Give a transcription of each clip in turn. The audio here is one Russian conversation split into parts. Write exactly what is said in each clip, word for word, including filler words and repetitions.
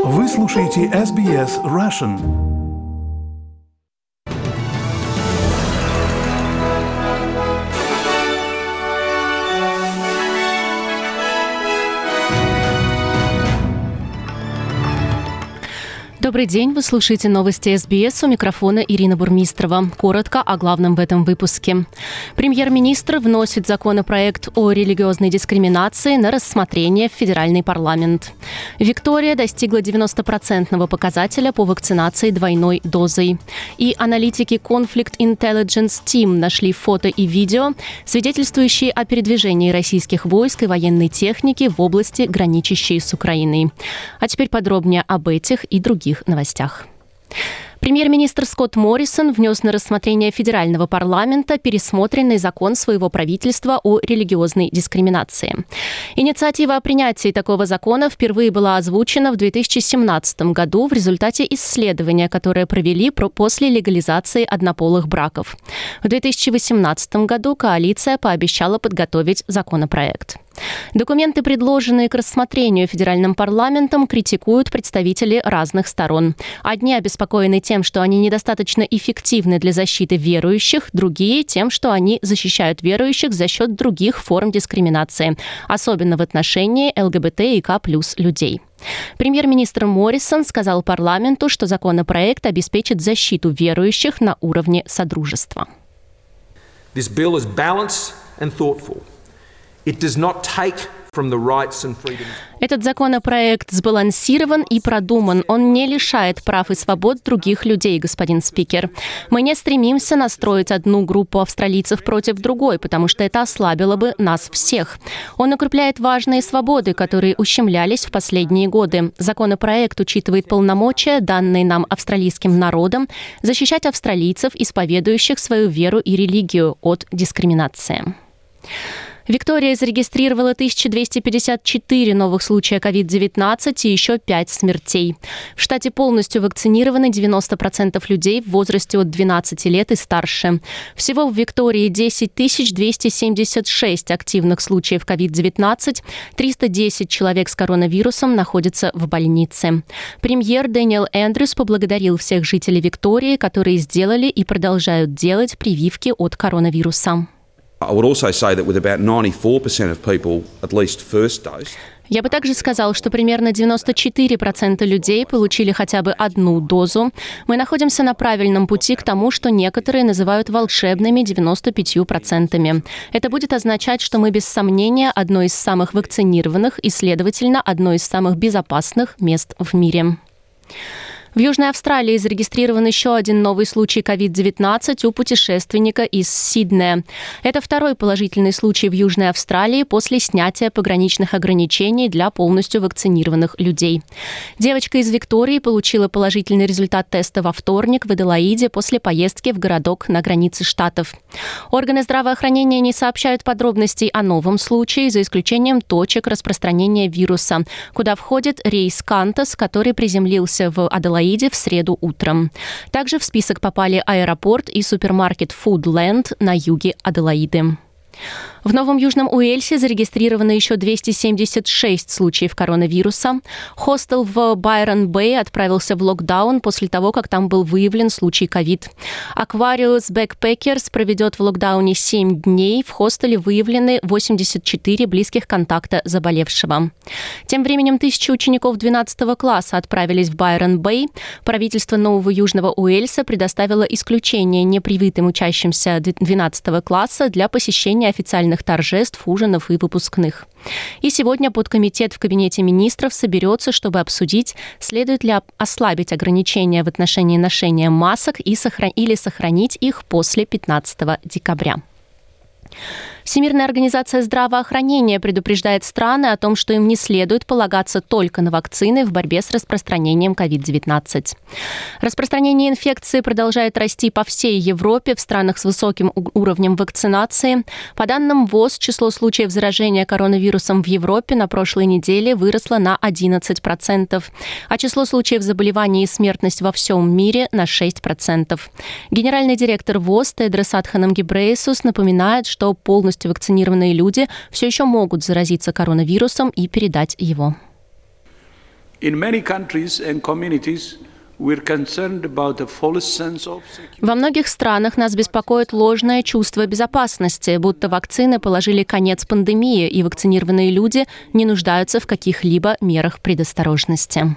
Вы слушаете эс би эс Russian. Добрый день, вы слушаете новости эс би эс, у микрофона Ирина Бурмистрова. Коротко о главном в этом выпуске. Премьер-министр вносит законопроект о религиозной дискриминации на рассмотрение в федеральный парламент. Виктория достигла девяностопроцентного показателя по вакцинации двойной дозой. И аналитики Conflict Intelligence Team нашли фото и видео, свидетельствующие о передвижении российских войск и военной техники в области, граничащей с Украиной. А теперь подробнее об этих и других новостях. Премьер-министр Скотт Моррисон внес на рассмотрение федерального парламента пересмотренный закон своего правительства о религиозной дискриминации. Инициатива о принятии такого закона впервые была озвучена в две тысячи семнадцатом году в результате исследования, которое провели после легализации однополых браков. В две тысячи восемнадцатом году коалиция пообещала подготовить законопроект. Документы, предложенные к рассмотрению федеральным парламентом, критикуют представители разных сторон. Одни обеспокоены тем, что они недостаточно эффективны для защиты верующих, другие – тем, что они защищают верующих за счет других форм дискриминации, особенно в отношении эл гэ бэ тэ и ка плюс людей. Премьер-министр Моррисон сказал парламенту, что законопроект обеспечит защиту верующих на уровне содружества. This bill is balanced and thoughtful. It does not take from the rights and freedoms. Этот законопроект сбалансирован и продуман. Он не лишает прав и свобод других людей, господин спикер. Мы не стремимся настроить одну группу австралийцев против другой, потому что это ослабило бы нас всех. Он укрепляет важные свободы, которые ущемлялись в последние годы. Законопроект учитывает полномочия, данные нам австралийским народом, защищать австралийцев, исповедующих свою веру и религию, от дискриминации. Виктория зарегистрировала тысяча двести пятьдесят четыре новых случая ковид девятнадцать и еще пять смертей. В штате полностью вакцинированы девяносто процентов людей в возрасте от двенадцати лет и старше. Всего в Виктории десять тысяч двести семьдесят шесть активных случаев ковид девятнадцать, триста десять человек с коронавирусом находятся в больнице. Премьер Дэниел Эндрюс поблагодарил всех жителей Виктории, которые сделали и продолжают делать прививки от коронавируса. I would also say that with about ninety-four percent of people at least first dose. Я бы также сказал, что примерно девяносто четыре процента людей получили хотя бы одну дозу. Мы находимся на правильном пути к тому, что некоторые называют волшебными девяносто пятью процентами. Это будет означать, что мы без сомнения одно из самых вакцинированных и, следовательно, одно из самых безопасных мест в мире. В Южной Австралии зарегистрирован еще один новый случай ковид девятнадцать у путешественника из Сиднея. Это второй положительный случай в Южной Австралии после снятия пограничных ограничений для полностью вакцинированных людей. Девочка из Виктории получила положительный результат теста во вторник в Аделаиде после поездки в городок на границе штатов. Органы здравоохранения не сообщают подробностей о новом случае, за исключением точек распространения вируса, куда входит рейс Qantas, который приземлился в Аделаиде в среду утром. Также в список попали аэропорт и супермаркет Foodland на юге Аделаиды. В Новом Южном Уэльсе зарегистрировано еще двести семьдесят шесть случаев коронавируса. Хостел в Байрон-Бэй отправился в локдаун после того, как там был выявлен случай ковид. Aquarius Backpackers проведет в локдауне семь дней. В хостеле выявлены восемьдесят четыре близких контакта заболевшего. Тем временем тысячи учеников двенадцатого класса отправились в Байрон-Бэй. Правительство Нового Южного Уэльса предоставило исключение непривитым учащимся двенадцатого класса для посещения официальных торжеств, ужинов и выпускных. И сегодня подкомитет в Кабинете министров соберется, чтобы обсудить, следует ли ослабить ограничения в отношении ношения масок и сохран... или сохранить их после пятнадцатого декабря. Всемирная организация здравоохранения предупреждает страны о том, что им не следует полагаться только на вакцины в борьбе с распространением ковид девятнадцать. Распространение инфекции продолжает расти по всей Европе в странах с высоким уровнем вакцинации. По данным ВОЗ, число случаев заражения коронавирусом в Европе на прошлой неделе выросло на одиннадцать процентов, а число случаев заболеваний и смертность во всем мире на шесть процентов. Генеральный директор ВОЗ Тедрос Адханом Гебрейесус напоминает, что полностью вакцинированные люди все еще могут заразиться коронавирусом и передать его. In many countries and communities, we're concerned about a false sense of security. Во многих странах нас беспокоит ложное чувство безопасности, будто вакцины положили конец пандемии, и вакцинированные люди не нуждаются в каких-либо мерах предосторожности.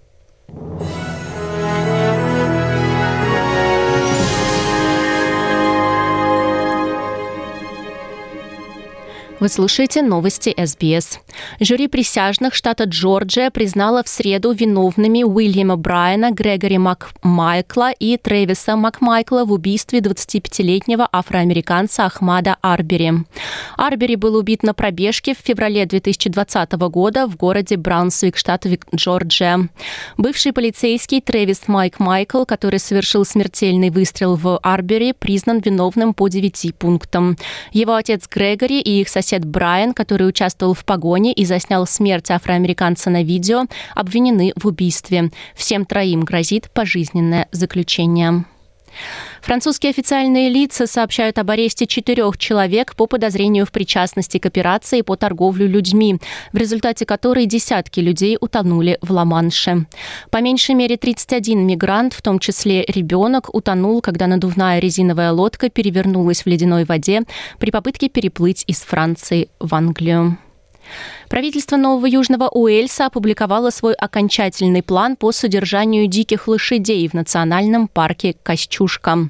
Вы слушаете новости эс би эс. Жюри присяжных штата Джорджия признало в среду виновными Уильяма Брайана, Грегори Макмайкла и Трэвиса Макмайкла в убийстве двадцатипятилетнего афроамериканца Ахмада Арбери. Арбери был убит на пробежке в феврале две тысячи двадцатого года в городе Браунсвик, штат Джорджия. Бывший полицейский Трэвис Макмайкл, который совершил смертельный выстрел в Арбери, признан виновным по девяти пунктам. Его отец Грегори и их сосед Брайан, который участвовал в погоне и заснял смерть афроамериканца на видео, обвинены в убийстве. Всем троим грозит пожизненное заключение. Французские официальные лица сообщают об аресте четырех человек по подозрению в причастности к операции по торговле людьми, в результате которой десятки людей утонули в Ла-Манше. По меньшей мере тридцать один мигрант, в том числе ребенок, утонул, когда надувная резиновая лодка перевернулась в ледяной воде при попытке переплыть из Франции в Англию. Правительство Нового Южного Уэльса опубликовало свой окончательный план по содержанию диких лошадей в национальном парке Костюшка.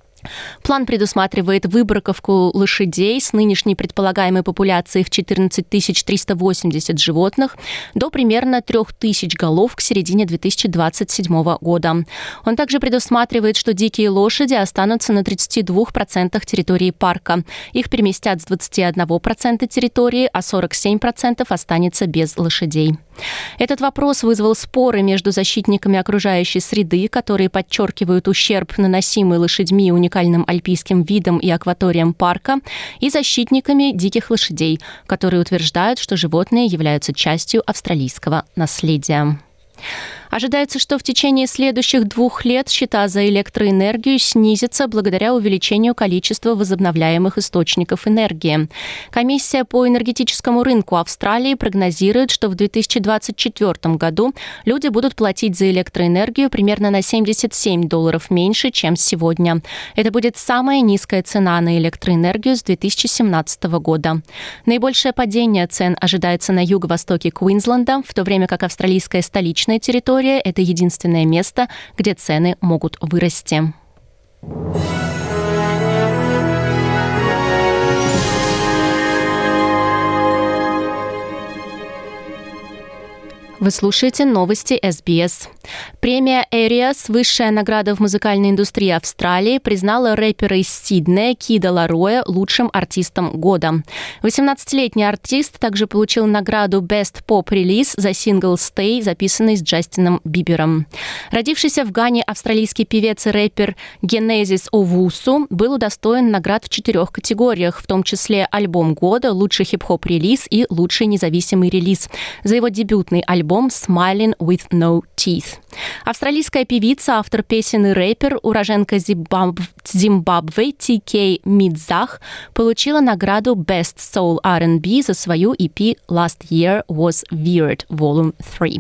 План предусматривает выбраковку лошадей с нынешней предполагаемой популяцией в четырнадцать тысяч триста восемьдесят животных до примерно три тысячи голов к середине две тысячи двадцать седьмого года. Он также предусматривает, что дикие лошади останутся на тридцати двух процентах территории парка. Их переместят с двадцати одного процента территории, а сорок семь процентов останется без лошадей. Этот вопрос вызвал споры между защитниками окружающей среды, которые подчеркивают ущерб, наносимый лошадьми уникальным альпийским видам и акваториям парка, и защитниками диких лошадей, которые утверждают, что животные являются частью австралийского наследия. Ожидается, что в течение следующих двух лет счета за электроэнергию снизятся благодаря увеличению количества возобновляемых источников энергии. Комиссия по энергетическому рынку Австралии прогнозирует, что в две тысячи двадцать четвёртом году люди будут платить за электроэнергию примерно на семьдесят семь долларов меньше, чем сегодня. Это будет самая низкая цена на электроэнергию с две тысячи семнадцатого года. Наибольшее падение цен ожидается на юго-востоке Квинсленда, в то время как австралийская столичная территория – это единственное место, где цены могут вырасти. Вы слушаете новости эс би эс. Премия Эриас, высшая награда в музыкальной индустрии Австралии, признала рэпера из Сиднея Кида Лароя лучшим артистом года. восемнадцатилетний артист также получил награду Best Pop Release за сингл Stay, записанный с Джастином Бибером. Родившийся в Гане австралийский певец и рэпер Генезис Овусу был удостоен наград в четырех категориях, в том числе альбом года, лучший хип-хоп релиз и лучший независимый релиз за его дебютный альбом Smiling with No Teeth. Австралийская певица, автор песен и рэпер, уроженка Зимбабве Ти Кей Мидзах получила награду Best Soul ар энд би за свою и пи Last Year Was Weird Volume три.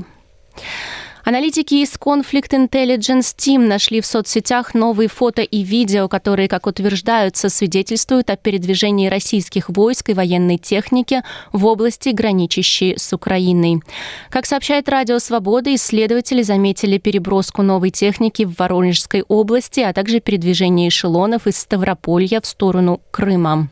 Аналитики из Conflict Intelligence Team нашли в соцсетях новые фото и видео, которые, как утверждаются, свидетельствуют о передвижении российских войск и военной техники в области, граничащей с Украиной. Как сообщает Радио Свобода, исследователи заметили переброску новой техники в Воронежской области, а также передвижение эшелонов из Ставрополья в сторону Крыма.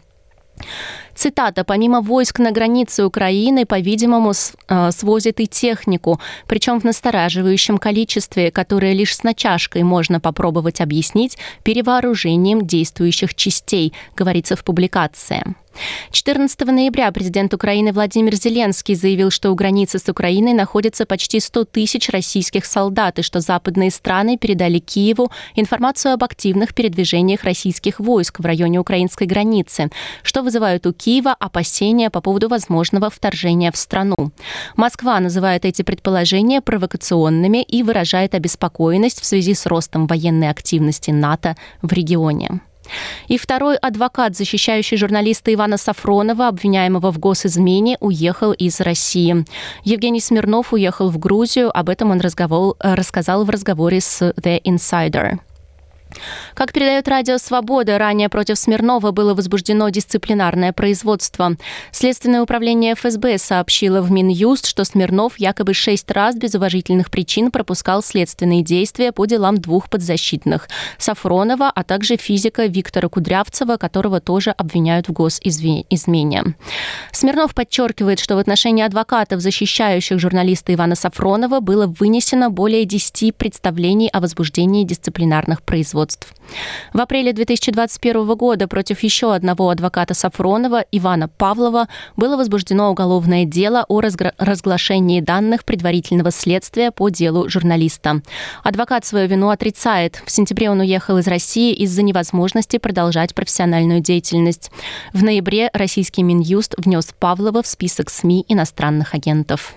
Цитата: «Помимо войск на границе Украины, по-видимому, свозят и технику, причем в настораживающем количестве, которое лишь с натяжкой можно попробовать объяснить перевооружением действующих частей», говорится в публикации. четырнадцатого ноября президент Украины Владимир Зеленский заявил, что у границы с Украиной находится почти сто тысяч российских солдат, и что западные страны передали Киеву информацию об активных передвижениях российских войск в районе украинской границы, что вызывает у Киева опасения по поводу возможного вторжения в страну. Москва называет эти предположения провокационными и выражает обеспокоенность в связи с ростом военной активности НАТО в регионе. И второй адвокат, защищающий журналиста Ивана Сафронова, обвиняемого в госизмене, уехал из России. Евгений Смирнов уехал в Грузию. Об этом он разговор, рассказал в разговоре с The Insider. Как передает Радио Свобода, ранее против Смирнова было возбуждено дисциплинарное производство. Следственное управление эф эс бэ сообщило в Минюст, что Смирнов якобы шесть раз без уважительных причин пропускал следственные действия по делам двух подзащитных – Сафронова, а также физика Виктора Кудрявцева, которого тоже обвиняют в госизмене. Смирнов подчеркивает, что в отношении адвокатов, защищающих журналиста Ивана Сафронова, было вынесено более десяти представлений о возбуждении дисциплинарных производств. В апреле две тысячи двадцать первого года против еще одного адвоката Сафронова, Ивана Павлова, было возбуждено уголовное дело о разгра- разглашении данных предварительного следствия по делу журналиста. Адвокат свою вину отрицает. В сентябре он уехал из России из-за невозможности продолжать профессиональную деятельность. В ноябре российский Минюст внес Павлова в список СМИ иностранных агентов.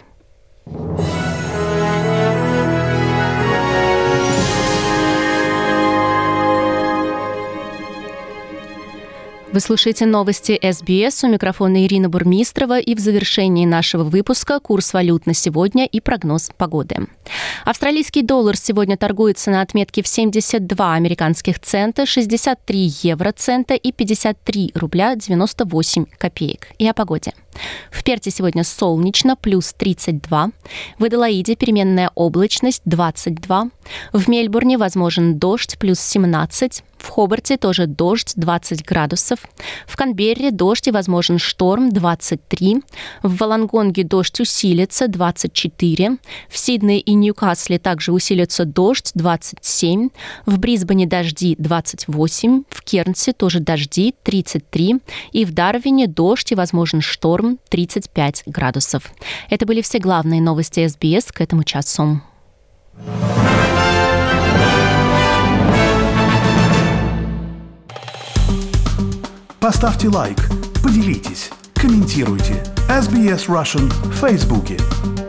Вы слушаете новости эс би эс. У микрофона Ирина Бурмистрова. И в завершении нашего выпуска курс валют на сегодня и прогноз погоды. Австралийский доллар сегодня торгуется на отметке в семьдесят два американских цента, шестьдесят три евроцента и пятьдесят три рубля девяносто восемь копеек. И о погоде. В Перте сегодня солнечно, плюс тридцать два. В Аделаиде переменная облачность, двадцать два. В Мельбурне возможен дождь, плюс семнадцать. В Хобарте тоже дождь, двадцать градусов. В Канберре дождь и возможен шторм, двадцать три. В Волонгонге дождь усилится, двадцать четыре. В Сиднее и Ньюкасле также усилится дождь, двадцать семь. В Брисбене дожди, двадцать восемь. В Кернсе тоже дожди, тридцать три. И в Дарвине дождь и возможен шторм, тридцать пять градусов. Это были все главные новости эс би эс к этому часу. Поставьте лайк, поделитесь, комментируйте. эс би эс Russian в Фейсбуке.